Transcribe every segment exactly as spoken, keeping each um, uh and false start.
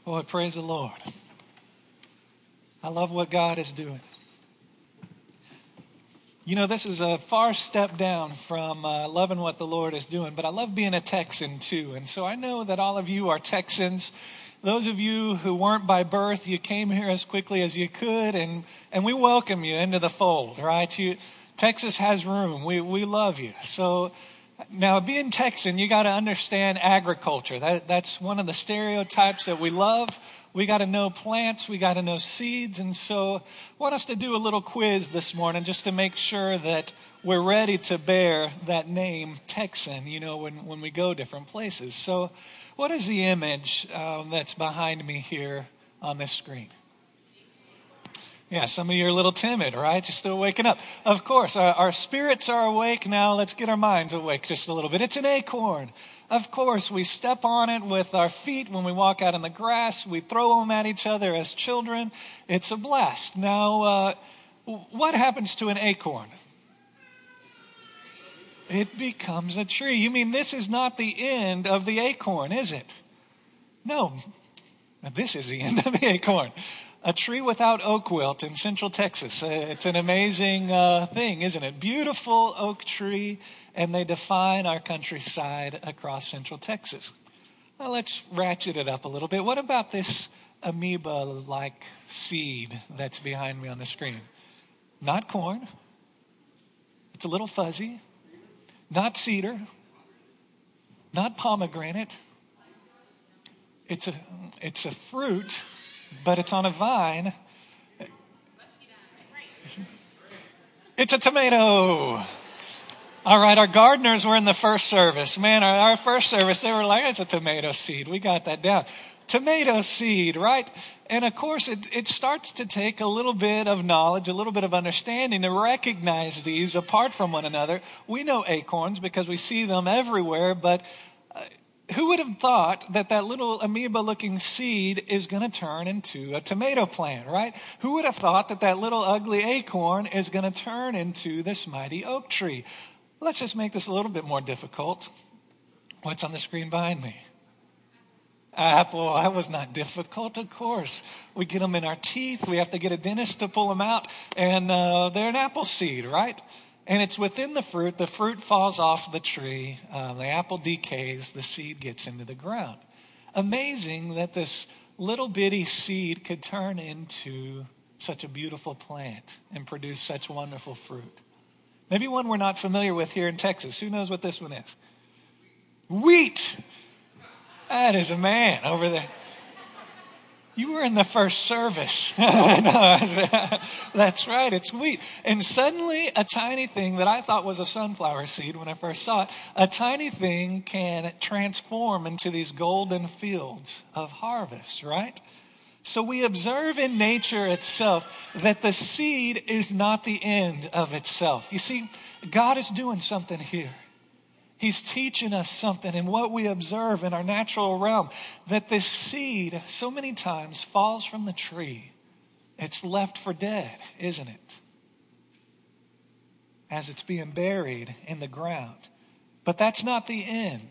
Boy, praise the Lord. I love what God is doing. You know, this is a far step down from uh, loving what the Lord is doing, but I love being a Texan too. And so I know that all of you are Texans. Those of you who weren't by birth, you came here as quickly as you could, and, and we welcome you into the fold, right? You, Texas has room. We, we love you. So now, being Texan, you got to understand agriculture. That, that's one of the stereotypes that we love. We got to know plants. We got to know seeds. And so I want us to do a little quiz this morning just to make sure that we're ready to bear that name Texan, you know, when, when we go different places. So what is the image um, that's behind me here on this screen? Yeah, some of you are a little timid, right? You're still waking up. Of course, our, our spirits are awake now. Let's get our minds awake just a little bit. It's an acorn. Of course, we step on it with our feet when we walk out in the grass. We throw them at each other as children. It's a blast. Now, uh, what happens to an acorn? It becomes a tree. You mean this is not the end of the acorn, is it? No, this is the end of the acorn. A tree without oak wilt in Central Texas. It's an amazing uh, thing, isn't it? Beautiful oak tree, and they define our countryside across Central Texas. Well, let's ratchet it up a little bit. What about this amoeba-like seed that's behind me on the screen? Not corn. It's a little fuzzy. Not cedar. Not pomegranate. It's a, it's a fruit, but it's on a vine. It's a tomato. All right, our gardeners were in the first service. Man, our, our first service, they were like, it's a tomato seed. We got that down. Tomato seed, right? And of course, it, it starts to take a little bit of knowledge, a little bit of understanding to recognize these apart from one another. We know acorns because we see them everywhere, but who would have thought that that little amoeba-looking seed is going to turn into a tomato plant, right? Who would have thought that that little ugly acorn is going to turn into this mighty oak tree? Let's just make this a little bit more difficult. What's on the screen behind me? Apple. That was not difficult, of course. We get them in our teeth. We have to get a dentist to pull them out, and uh, they're an apple seed, right? And it's within the fruit. The fruit falls off the tree. Um, the apple decays. The seed gets into the ground. Amazing that this little bitty seed could turn into such a beautiful plant and produce such wonderful fruit. Maybe one we're not familiar with here in Texas. Who knows what this one is? Wheat. That is a man over there. You were in the first service. No, that's right, it's wheat. And suddenly a tiny thing that I thought was a sunflower seed when I first saw it, a tiny thing can transform into these golden fields of harvest, right? So we observe in nature itself that the seed is not the end of itself. You see, God is doing something here. He's teaching us something in what we observe in our natural realm, that this seed so many times falls from the tree. It's left for dead, isn't it? As it's being buried in the ground. But that's not the end.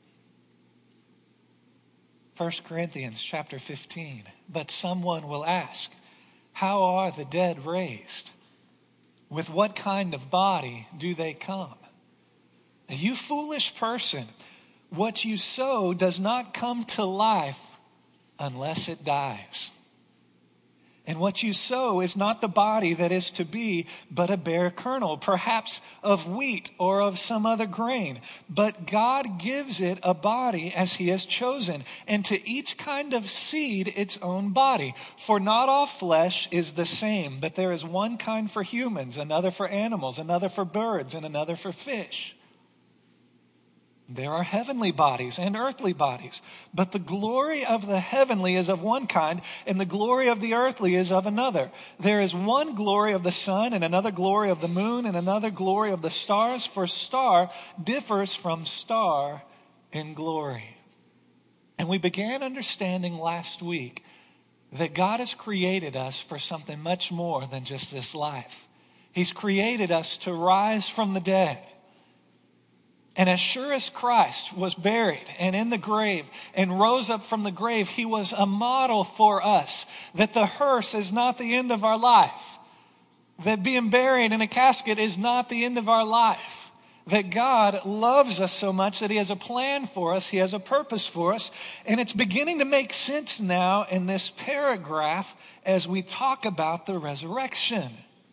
First Corinthians chapter fifteen. But someone will ask, how are the dead raised? With what kind of body do they come? You foolish person, what you sow does not come to life unless it dies. And what you sow is not the body that is to be, but a bare kernel, perhaps of wheat or of some other grain. But God gives it a body as he has chosen, and to each kind of seed its own body. For not all flesh is the same, but there is one kind for humans, another for animals, another for birds, and another for fish. There are heavenly bodies and earthly bodies, but the glory of the heavenly is of one kind, and the glory of the earthly is of another. There is one glory of the sun, and another glory of the moon, and another glory of the stars, for star differs from star in glory. And we began understanding last week that God has created us for something much more than just this life. He's created us to rise from the dead. And as sure as Christ was buried and in the grave and rose up from the grave, he was a model for us that the hearse is not the end of our life, that being buried in a casket is not the end of our life, that God loves us so much that he has a plan for us, he has a purpose for us. And it's beginning to make sense now in this paragraph as we talk about the resurrection,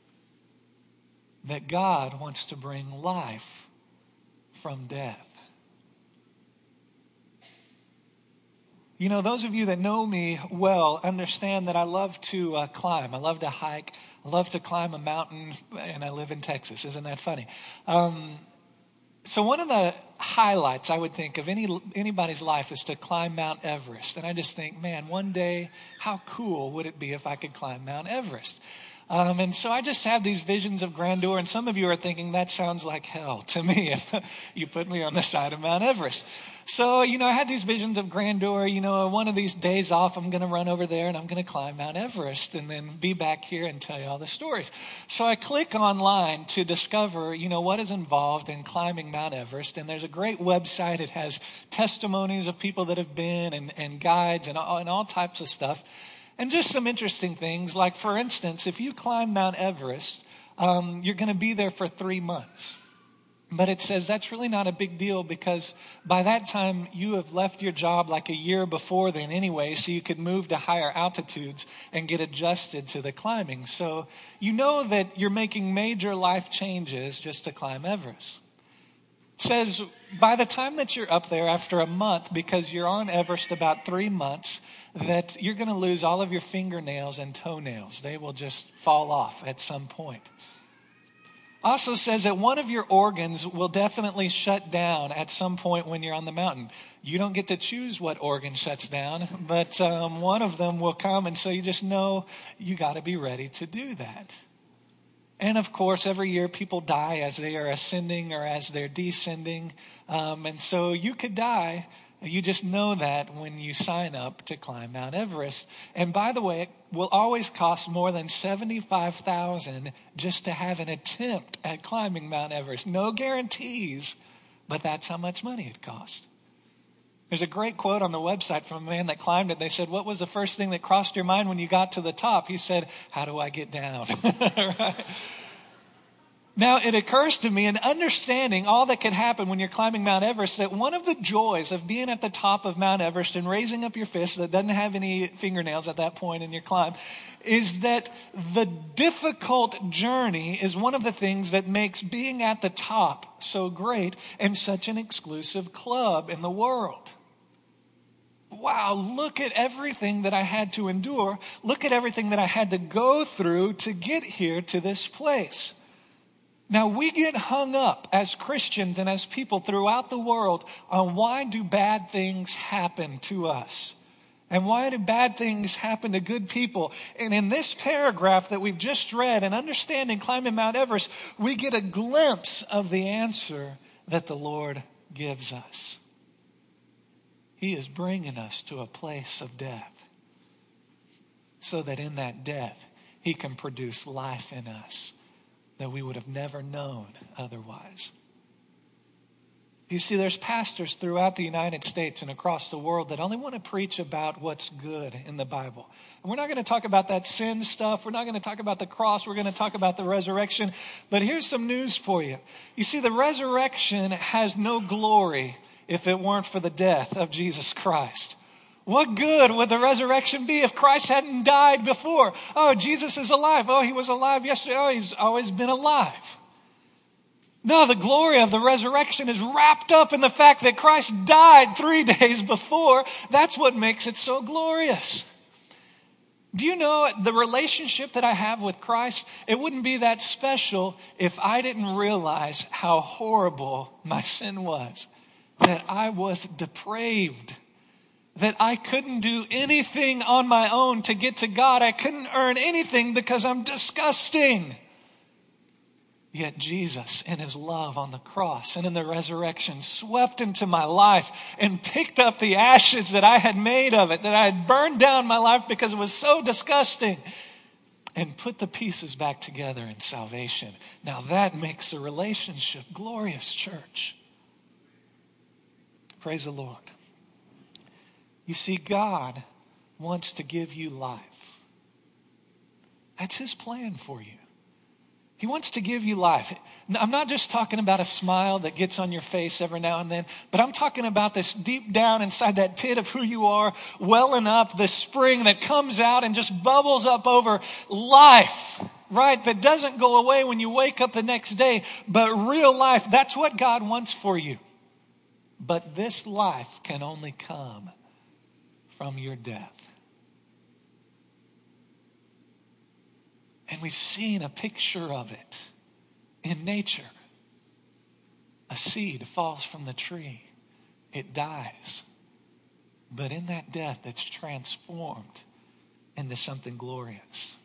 that God wants to bring life from death. You know, those of you that know me well understand that I love to uh, climb. I love to hike. I love to climb a mountain, and I live in Texas. Isn't that funny? Um, so one of the highlights, I would think, of any anybody's life is to climb Mount Everest. And I just think, man, one day, how cool would it be if I could climb Mount Everest? Um, and so I just have these visions of grandeur, and some of you are thinking that sounds like hell to me if you put me on the side of Mount Everest. So, you know, I had these visions of grandeur. You know, one of these days off, I'm going to run over there and I'm going to climb Mount Everest and then be back here and tell you all the stories. So I click online to discover, you know, what is involved in climbing Mount Everest. And there's a great website. It has testimonies of people that have been and, and guides and all, and all types of stuff. And just some interesting things, like, for instance, if you climb Mount Everest, um, you're going to be there for three months. But it says that's really not a big deal because by that time you have left your job like a year before then anyway, so you could move to higher altitudes and get adjusted to the climbing. So you know that you're making major life changes just to climb Everest. It says by the time that you're up there after a month, because you're on Everest about three months, that you're going to lose all of your fingernails and toenails. They will just fall off at some point. Also says that one of your organs will definitely shut down at some point when you're on the mountain. You don't get to choose what organ shuts down, but um, one of them will come, and so you just know you got to be ready to do that. And of course, every year people die as they are ascending or as they're descending, um, and so you could die. You just know that when you sign up to climb Mount Everest. And by the way, it will always cost more than seventy-five thousand dollars just to have an attempt at climbing Mount Everest. No guarantees, but that's how much money it costs. There's a great quote on the website from a man that climbed it. They said, "What was the first thing that crossed your mind when you got to the top?" He said, "How do I get down?" Right? Now, it occurs to me in understanding all that can happen when you're climbing Mount Everest that one of the joys of being at the top of Mount Everest and raising up your fist that doesn't have any fingernails at that point in your climb is that the difficult journey is one of the things that makes being at the top so great and such an exclusive club in the world. Wow, look at everything that I had to endure. Look at everything that I had to go through to get here to this place. Now, we get hung up as Christians and as people throughout the world on why do bad things happen to us? And why do bad things happen to good people? And in this paragraph that we've just read and understanding climbing Mount Everest, we get a glimpse of the answer that the Lord gives us. He is bringing us to a place of death so that in that death, he can produce life in us that we would have never known otherwise. You see, there's pastors throughout the United States and across the world that only want to preach about what's good in the Bible. And we're not going to talk about that sin stuff. We're not going to talk about the cross. We're going to talk about the resurrection. But here's some news for you. You see, the resurrection has no glory if it weren't for the death of Jesus Christ. What good would the resurrection be if Christ hadn't died before? Oh, Jesus is alive. Oh, he was alive yesterday. Oh, he's always been alive. No, the glory of the resurrection is wrapped up in the fact that Christ died three days before. That's what makes it so glorious. Do you know the relationship that I have with Christ? It wouldn't be that special if I didn't realize how horrible my sin was, that I was depraved, that I couldn't do anything on my own to get to God. I couldn't earn anything because I'm disgusting. Yet Jesus, in his love on the cross and in the resurrection, swept into my life and picked up the ashes that I had made of it, that I had burned down my life because it was so disgusting, and put the pieces back together in salvation. Now that makes the relationship glorious, church. Praise the Lord. You see, God wants to give you life. That's his plan for you. He wants to give you life. I'm not just talking about a smile that gets on your face every now and then, but I'm talking about this deep down inside that pit of who you are, welling up, this spring that comes out and just bubbles up over life, right? That doesn't go away when you wake up the next day, but real life. That's what God wants for you. But this life can only come from your death. And we've seen a picture of it in nature. A seed falls from the tree. It dies. But in that death, it's transformed into something glorious.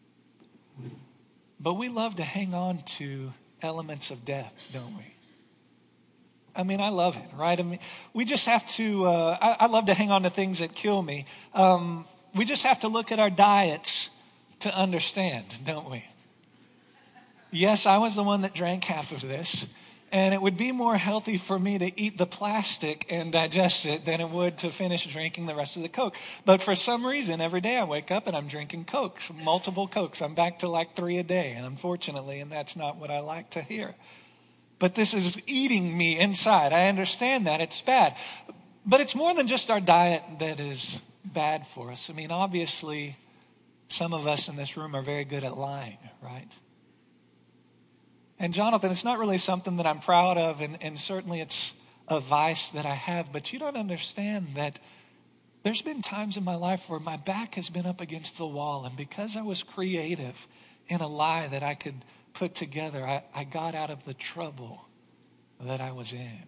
But we love to hang on to elements of death, don't we? I mean, I love it, right? I mean, we just have to, uh, I, I love to hang on to things that kill me. Um, we just have to look at our diets to understand, don't we? Yes, I was the one that drank half of this, and it would be more healthy for me to eat the plastic and digest it than it would to finish drinking the rest of the Coke. But for some reason, every day I wake up and I'm drinking Cokes, multiple Cokes. I'm back to like three a day, and unfortunately, and that's not what I like to hear. But this is eating me inside. I understand that. It's bad. But it's more than just our diet that is bad for us. I mean, obviously, some of us in this room are very good at lying, right? And Jonathan, it's not really something that I'm proud of, and, and certainly it's a vice that I have, but you don't understand that there's been times in my life where my back has been up against the wall, and because I was creative in a lie that I could put together, I, I got out of the trouble that I was in.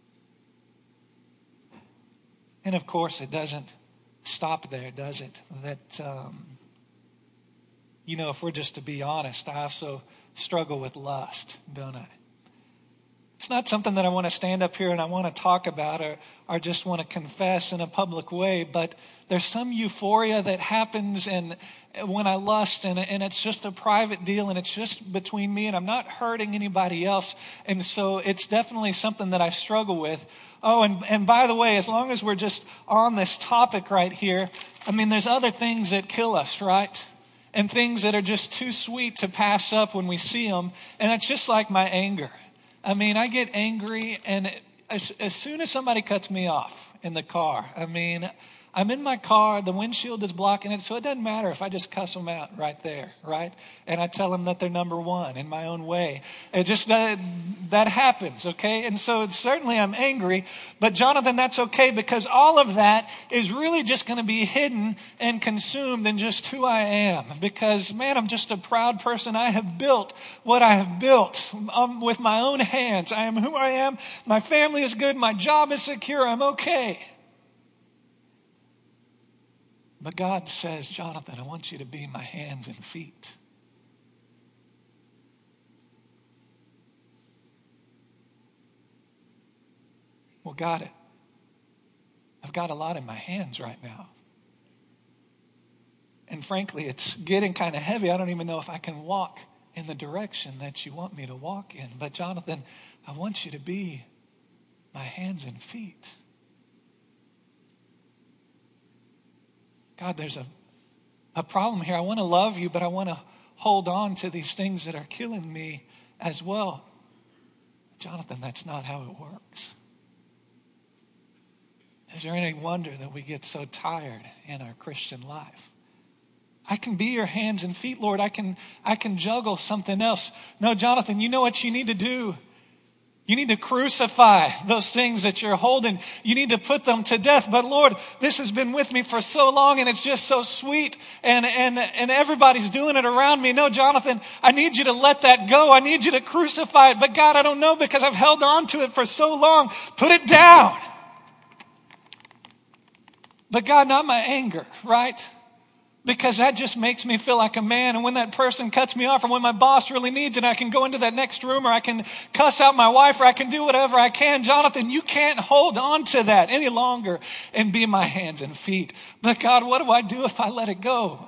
And of course, it doesn't stop there, does it? That, um, you know, if we're just to be honest, I also struggle with lust, don't I? It's not something that I want to stand up here and I want to talk about or, or just want to confess in a public way, but there's some euphoria that happens and when I lust, and, and it's just a private deal and it's just between me and I'm not hurting anybody else. And so it's definitely something that I struggle with. Oh, and, and by the way, as long as we're just on this topic right here, I mean, there's other things that kill us, right? And things that are just too sweet to pass up when we see them. And it's just like my anger. I mean, I get angry and as, as soon as somebody cuts me off in the car, I mean, I'm in my car, the windshield is blocking it, so it doesn't matter if I just cuss them out right there, right? And I tell them that they're number one in my own way. It just, uh, that happens, okay? And so certainly I'm angry, but Jonathan, that's okay because all of that is really just going to be hidden and consumed in just who I am. Because, man, I'm just a proud person. I have built what I have built um, with my own hands. I am who I am. My family is good. My job is secure. I'm okay. But God says, Jonathan, I want you to be my hands and feet. Well, God, I've got a lot in my hands right now. And frankly, it's getting kind of heavy. I don't even know if I can walk in the direction that you want me to walk in. But Jonathan, I want you to be my hands and feet. God, there's a, a problem here. I want to love you, but I want to hold on to these things that are killing me as well. Jonathan, that's not how it works. Is there any wonder that we get so tired in our Christian life? I can be your hands and feet, Lord. I can, I can juggle something else. No, Jonathan, you know what you need to do? You need to crucify those things that you're holding. You need to put them to death. But Lord, this has been with me for so long and it's just so sweet and, and, and everybody's doing it around me. No, Jonathan, I need you to let that go. I need you to crucify it. But God, I don't know because I've held on to it for so long. Put it down. But God, not my anger, right? Because that just makes me feel like a man. And when that person cuts me off or when my boss really needs it, I can go into that next room or I can cuss out my wife or I can do whatever I can. Jonathan, you can't hold on to that any longer and be my hands and feet. But God, what do I do if I let it go?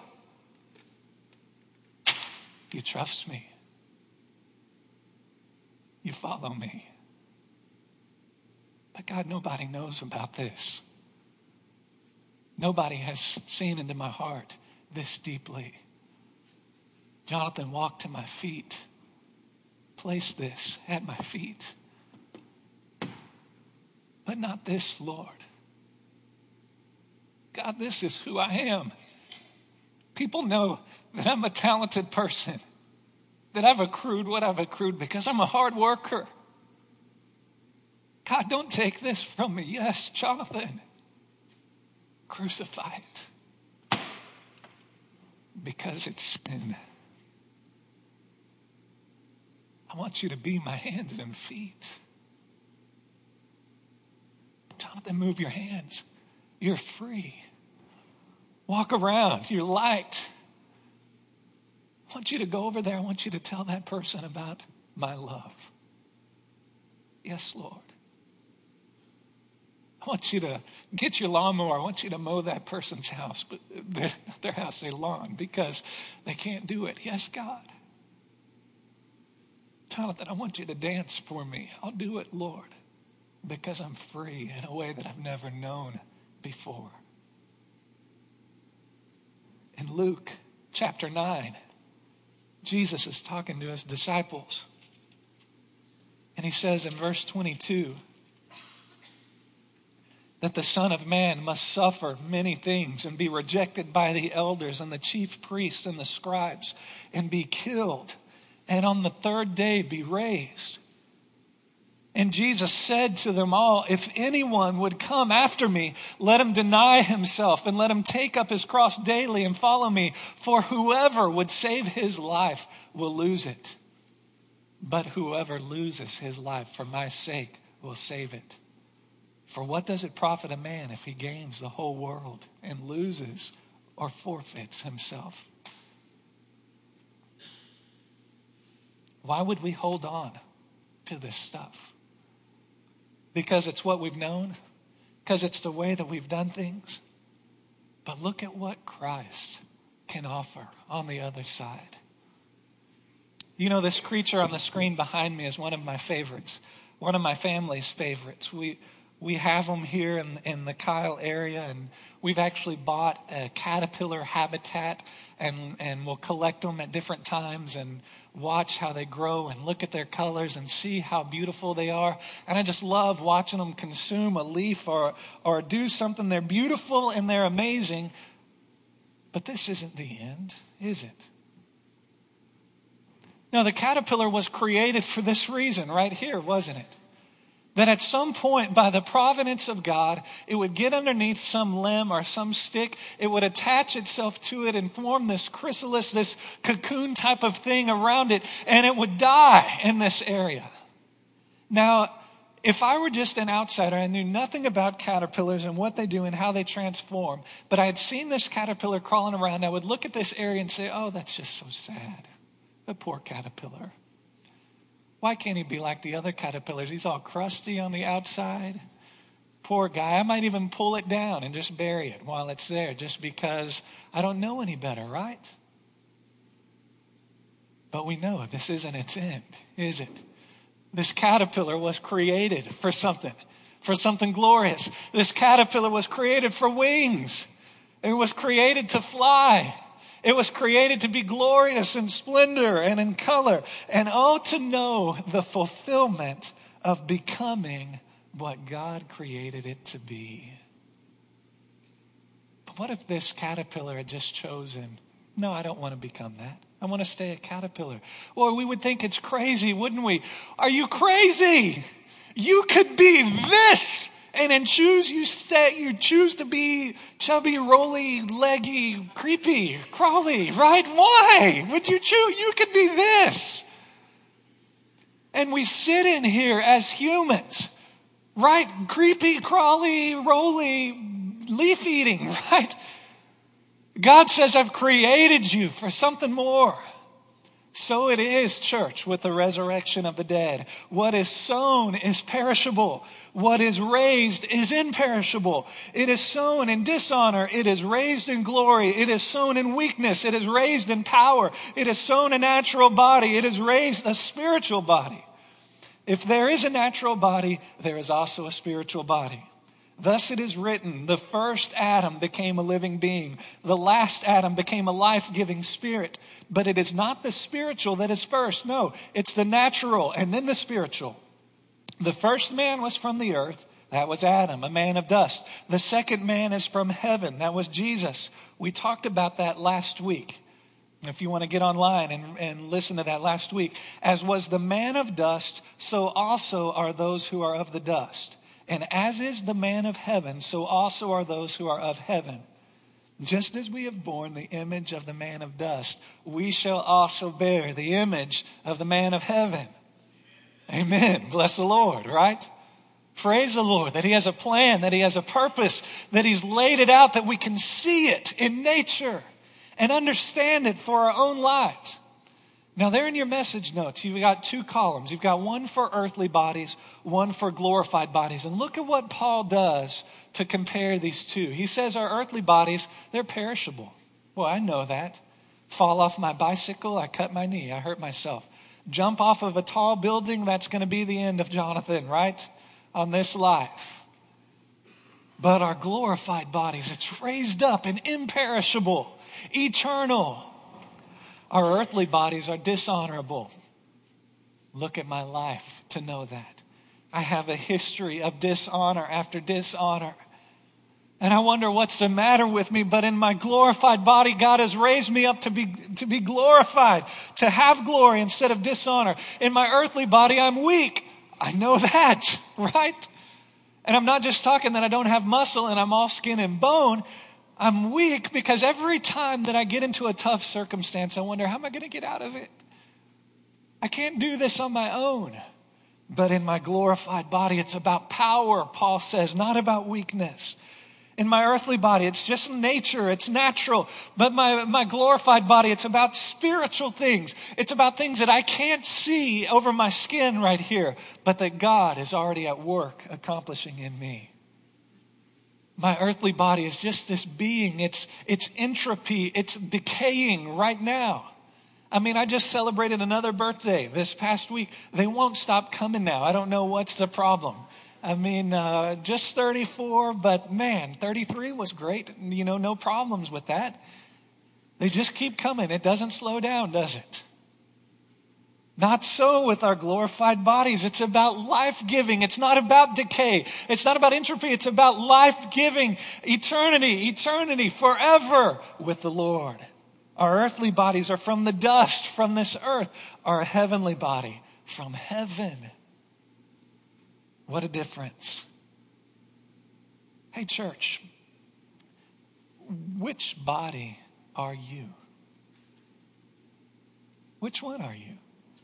You trust me. You follow me. But God, nobody knows about this. Nobody has seen into my heart this deeply. Jonathan walked to my feet, placed this at my feet. But not this, Lord. God, this is who I am. People know that I'm a talented person, that I've accrued what I've accrued because I'm a hard worker. God, don't take this from me. Yes, Jonathan, crucify it because it's sin. I want you to be my hands and feet. Jonathan, move your hands. You're free. Walk around. You're light. I want you to go over there. I want you to tell that person about my love. Yes, Lord. I want you to get your lawnmower. I want you to mow that person's house, but their, their house, their lawn, because they can't do it. Yes, God. Jonathan, I want you to dance for me. I'll do it, Lord, because I'm free in a way that I've never known before. In Luke chapter nine, Jesus is talking to his disciples. And he says in verse twenty-two that the Son of Man must suffer many things and be rejected by the elders and the chief priests and the scribes and be killed, and on the third day be raised. And Jesus said to them all, if anyone would come after me, let him deny himself and let him take up his cross daily and follow me. For whoever would save his life will lose it. But whoever loses his life for my sake will save it. For what does it profit a man if he gains the whole world and loses or forfeits himself? Why would we hold on to this stuff? Because it's what we've known, because it's the way that we've done things. But look at what Christ can offer on the other side. You know, this creature on the screen behind me is one of my favorites, one of my family's favorites. We we have them here in, in the Kyle area, and we've actually bought a caterpillar habitat, and, and we'll collect them at different times and watch how they grow and look at their colors and see how beautiful they are. And I just love watching them consume a leaf or, or do something. They're beautiful and they're amazing. But this isn't the end, is it? No, the caterpillar was created for this reason right here, wasn't it? That at some point, by the providence of God, it would get underneath some limb or some stick. It would attach itself to it and form this chrysalis, this cocoon type of thing around it, and it would die in this area. Now, if I were just an outsider, I knew nothing about caterpillars and what they do and how they transform, but I had seen this caterpillar crawling around, I would look at this area and say, oh, that's just so sad. The poor caterpillar. Why can't he be like the other caterpillars? He's all crusty on the outside. Poor guy. I might even pull it down and just bury it while it's there just because I don't know any better, right? But we know this isn't its end, is it? This caterpillar was created for something, for something glorious. This caterpillar was created for wings. It was created to fly. It was created to be glorious in splendor and in color. And oh, to know the fulfillment of becoming what God created it to be. But what if this caterpillar had just chosen, no, I don't want to become that. I want to stay a caterpillar. Or we would think it's crazy, wouldn't we? Are you crazy? You could be this. And then choose you stay, you choose to be chubby, roly, leggy, creepy, crawly, right? Why would you choose? You could be this. And we sit in here as humans, right? Creepy, crawly, roly, leaf eating, right? God says, I've created you for something more. So it is, church, with the resurrection of the dead. What is sown is perishable. What is raised is imperishable. It is sown in dishonor. It is raised in glory. It is sown in weakness. It is raised in power. It is sown a natural body. It is raised a spiritual body. If there is a natural body, there is also a spiritual body. Thus it is written, the first Adam became a living being. The last Adam became a life-giving spirit. But it is not the spiritual that is first. No, it's the natural and then the spiritual. The first man was from the earth. That was Adam, a man of dust. The second man is from heaven. That was Jesus. We talked about that last week. If you want to get online and, and listen to that last week. As was the man of dust, so also are those who are of the dust. And as is the man of heaven, so also are those who are of heaven. Just as we have borne the image of the man of dust, we shall also bear the image of the man of heaven. Amen. Bless the Lord, right? Praise the Lord that he has a plan, that he has a purpose, that he's laid it out, that we can see it in nature and understand it for our own lives. Now, there in your message notes, you've got two columns. You've got one for earthly bodies, one for glorified bodies. And look at what Paul does to compare these two. He says our earthly bodies, they're perishable. Well, I know that. Fall off my bicycle, I cut my knee, I hurt myself. Jump off of a tall building, that's going to be the end of Jonathan, right? On this life. But our glorified bodies, it's raised up and imperishable, eternal. Our earthly bodies are dishonorable. Look at my life to know that. I have a history of dishonor after dishonor. And I wonder what's the matter with me, but in my glorified body, God has raised me up to be, to be glorified, to have glory instead of dishonor. In my earthly body, I'm weak. I know that, right? And I'm not just talking that I don't have muscle and I'm all skin and bone. I'm weak because every time that I get into a tough circumstance, I wonder, how am I going to get out of it? I can't do this on my own. But in my glorified body, it's about power, Paul says, not about weakness. In my earthly body, it's just nature, it's natural. But my, my glorified body, it's about spiritual things. It's about things that I can't see over my skin right here, but that God is already at work accomplishing in me. My earthly body is just this being. It's, it's entropy. It's decaying right now. I mean, I just celebrated another birthday this past week. They won't stop coming now. I don't know what's the problem. I mean, uh, just thirty-four, but man, thirty-three was great. You know, no problems with that. They just keep coming. It doesn't slow down, does it? Not so with our glorified bodies. It's about life-giving. It's not about decay. It's not about entropy. It's about life-giving, eternity, eternity, forever with the Lord. Our earthly bodies are from the dust, from this earth. Our heavenly body from heaven. What a difference. Hey, church, which body are you? Which one are you?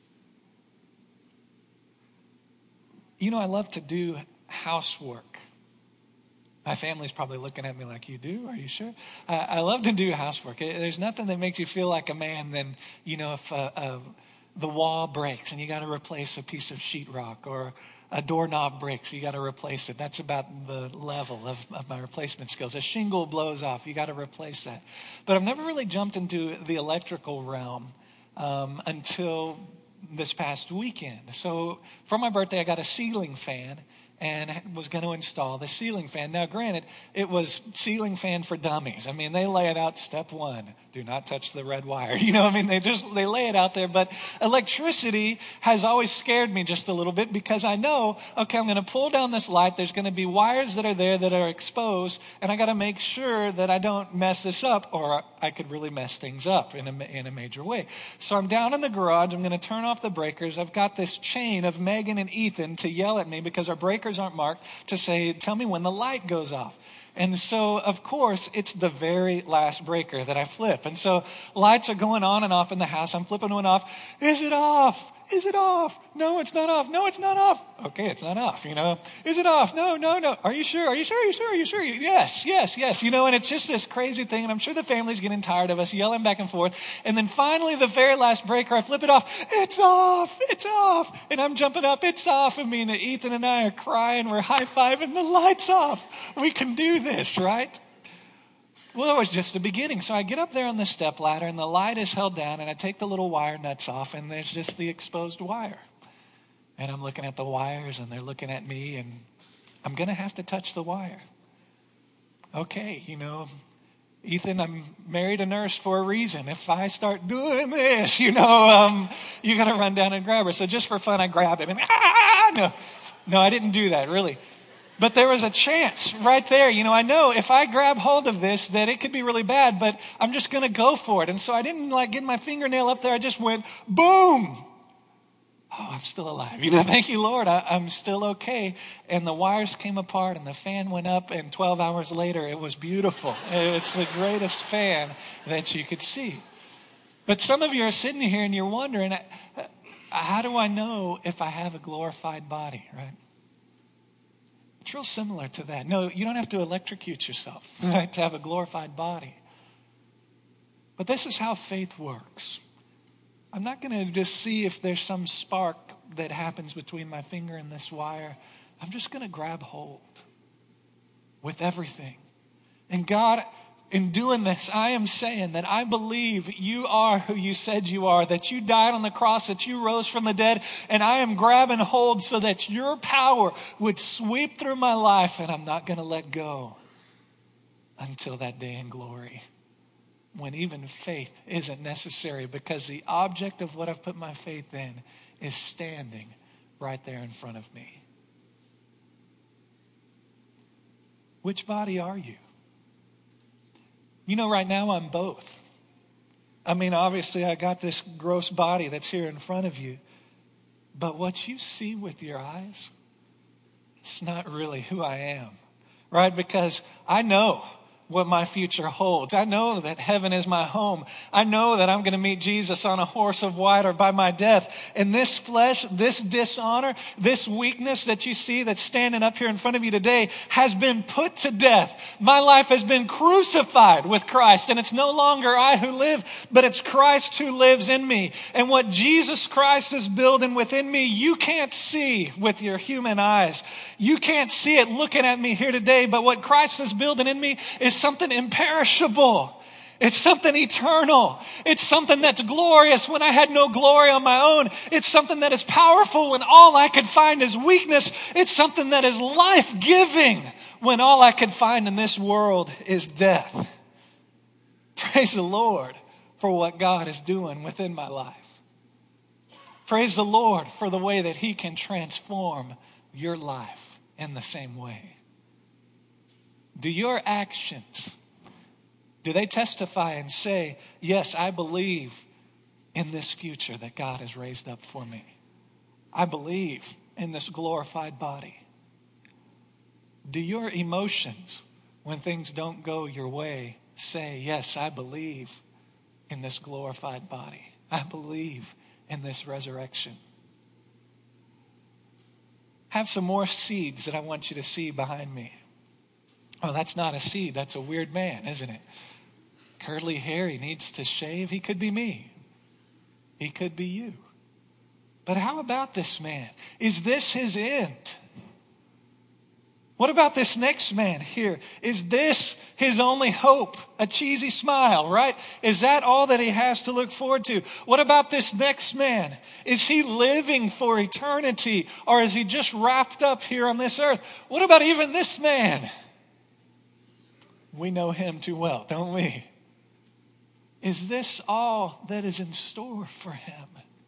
You know, I love to do housework. My family's probably looking at me like, you do? Are you sure? I, I love to do housework. There's nothing that makes you feel like a man than, you know, if uh, uh, the wall breaks and you got to replace a piece of sheetrock, or a doorknob breaks, you got to replace it. That's about the level of, of my replacement skills. A shingle blows off, you got to replace that. But I've never really jumped into the electrical realm um, until this past weekend. So for my birthday, I got a ceiling fan and was going to install the ceiling fan. Now, granted, it was ceiling fan for dummies. I mean, they lay it out, step one, do not touch the red wire. You know, I mean, they just, they lay it out there. But electricity has always scared me just a little bit, because I know, okay, I'm going to pull down this light. There's going to be wires that are there that are exposed, and I got to make sure that I don't mess this up, or I could really mess things up in a, in a major way. So I'm down in the garage. I'm going to turn off the breakers. I've got this chain of Megan and Ethan to yell at me because our breakers aren't marked, to say, tell me when the light goes off. And so, of course, it's the very last breaker that I flip. And so lights are going on and off in the house. I'm flipping one off. Is it off? Is it off? No, it's not off. No, it's not off. Okay, it's not off, you know. Is it off? No, no, no. Are you sure? Are you sure? Are you sure? Are you sure? Yes, yes, yes. You know, and it's just this crazy thing. And I'm sure the family's getting tired of us yelling back and forth. And then finally, the very last breaker, I flip it off. It's off. It's off. And I'm jumping up. It's off. I mean, Ethan and I are crying. We're high-fiving. The light's off. We can do this, right? Well, that was just the beginning. So I get up there on the step ladder, and the light is held down, and I take the little wire nuts off, and there's just the exposed wire. And I'm looking at the wires and they're looking at me, and I'm going to have to touch the wire. Okay, you know, Ethan, I'm married a nurse for a reason. If I start doing this, you know, um, you got to run down and grab her. So just for fun, I grab it. And ah, no, no, I didn't do that, really. But there was a chance right there. You know, I know if I grab hold of this, that it could be really bad, but I'm just going to go for it. And so I didn't like get my fingernail up there. I just went, boom. Oh, I'm still alive. You know, thank you, Lord. I, I'm still okay. And the wires came apart and the fan went up, and twelve hours later, it was beautiful. It's the greatest fan that you could see. But some of you are sitting here and you're wondering, how do I know if I have a glorified body, right? It's real similar to that. No, you don't have to electrocute yourself, right, to have a glorified body. But this is how faith works. I'm not going to just see if there's some spark that happens between my finger and this wire. I'm just going to grab hold with everything. And God, in doing this, I am saying that I believe you are who you said you are, that you died on the cross, that you rose from the dead, and I am grabbing hold so that your power would sweep through my life, and I'm not going to let go until that day in glory, when even faith isn't necessary, because the object of what I've put my faith in is standing right there in front of me. Which body are you? You know, right now I'm both. I mean, obviously I got this gross body that's here in front of you, but what you see with your eyes, it's not really who I am, right? Because I know what my future holds. I know that heaven is my home. I know that I'm going to meet Jesus on a horse of white or by my death. And this flesh, this dishonor, this weakness that you see that's standing up here in front of you today has been put to death. My life has been crucified with Christ, and it's no longer I who live, but it's Christ who lives in me. And what Jesus Christ is building within me, you can't see with your human eyes. You can't see it looking at me here today, but what Christ is building in me is something imperishable. It's something eternal. It's something that's glorious when I had no glory on my own. It's something that is powerful when all I could find is weakness. It's something that is life-giving when all I could find in this world is death. Praise the Lord for what God is doing within my life. Praise the Lord for the way that He can transform your life in the same way. Do your actions, do they testify and say, yes, I believe in this future that God has raised up for me. I believe in this glorified body. Do your emotions, when things don't go your way, say, yes, I believe in this glorified body. I believe in this resurrection. Have some more seeds that I want you to see behind me. Oh, that's not a seed. That's a weird man, isn't it? Curly hair, he needs to shave. He could be me. He could be you. But how about this man? Is this his end? What about this next man here? Is this his only hope? A cheesy smile, right? Is that all that he has to look forward to? What about this next man? Is he living for eternity, or is he just wrapped up here on this earth? What about even this man? We know him too well, don't we? Is this all that is in store for him?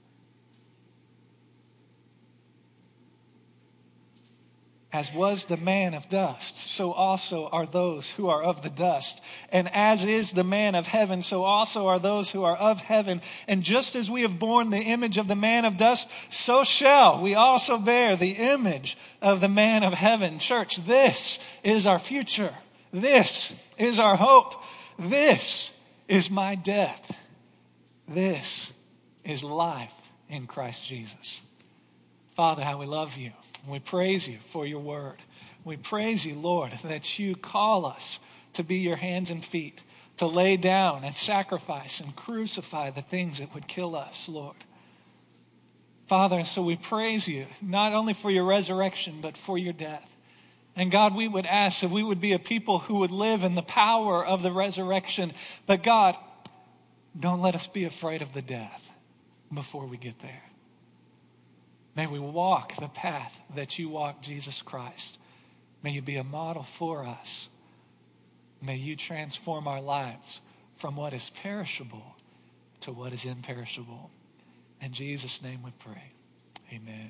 As was the man of dust, so also are those who are of the dust. And as is the man of heaven, so also are those who are of heaven. And just as we have borne the image of the man of dust, so shall we also bear the image of the man of heaven. Church, this is our future. This is our hope. This is my death. This is life in Christ Jesus. Father, how we love you. We praise you for your word. We praise you, Lord, that you call us to be your hands and feet, to lay down and sacrifice and crucify the things that would kill us, Lord. Father, and so we praise you, not only for your resurrection, but for your death. And God, we would ask that we would be a people who would live in the power of the resurrection. But God, don't let us be afraid of the death before we get there. May we walk the path that you walk, Jesus Christ. May you be a model for us. May you transform our lives from what is perishable to what is imperishable. In Jesus' name we pray. Amen.